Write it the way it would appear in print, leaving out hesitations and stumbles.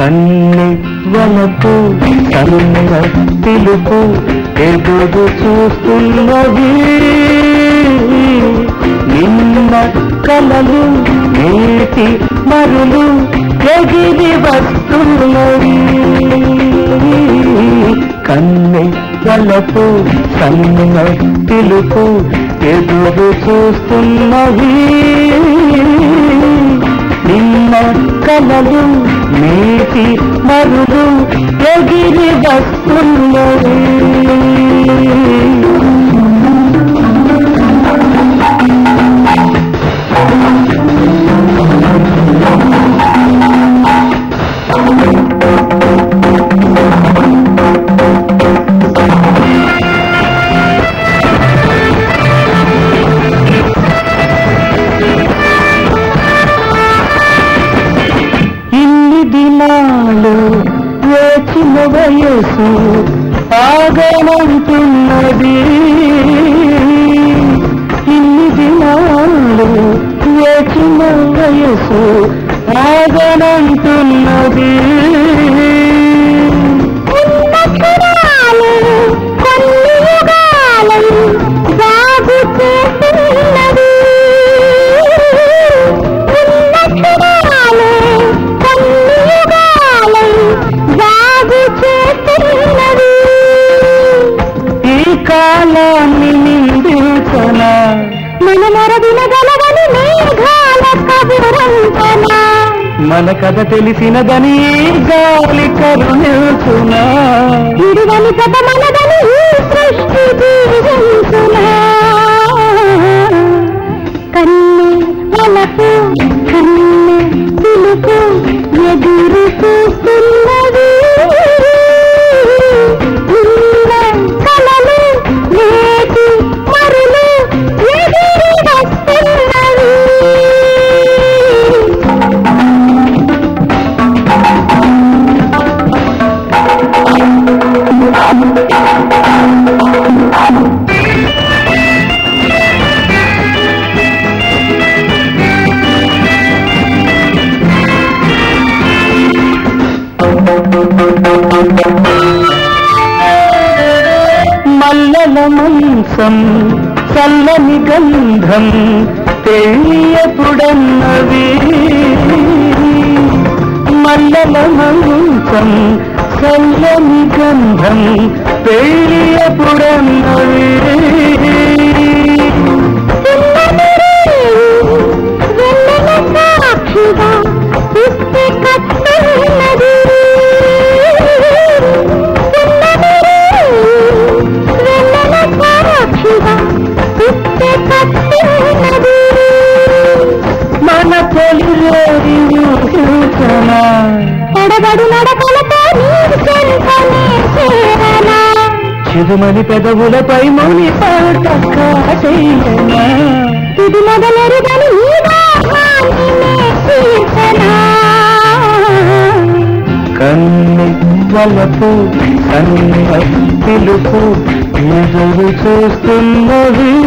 కన్ని వలపు కన్న పిలుపు ఎదురు చూస్తున్నది నిన్న కలలు నేటి మరులు ఎగిరి వస్తున్నవి కన్ని వలపు కన్న పిలుపు ఎదురు చూస్తున్నవి నిన్న కలలు నేటి మరులు ఎగిరి వస్తున్నవి వేచిన వయసు ఆగమంటున్నది ఇన్ని దినాలు వేచిన వయసు ఆగమంటున్నది కాలాన్ని నిందించనా మన మరదిన గలవని మేఘాల కబురంతనా మన కథ తెలిసినదని గాలి కరుణించునా ఇరువని కథ మనదని సృష్టి దీవించునా కన్ను వలపు కన్ను పిలుపు ఎదురు చూస్తున్నది మల్లల మంచం చల్లని గంధం తెలియపుడన్నవి మల్లల మంచం చల్లని గంధం తెలియపుడన్నవి మన తొలి ఎడబడు నడకలతో చిదుమని పెదవులపై మౌని పాటయ్యనా ఇది మొదలెరుగని కన్ని వలపు కన్న పిలుపు ఎదురు చూస్తున్నది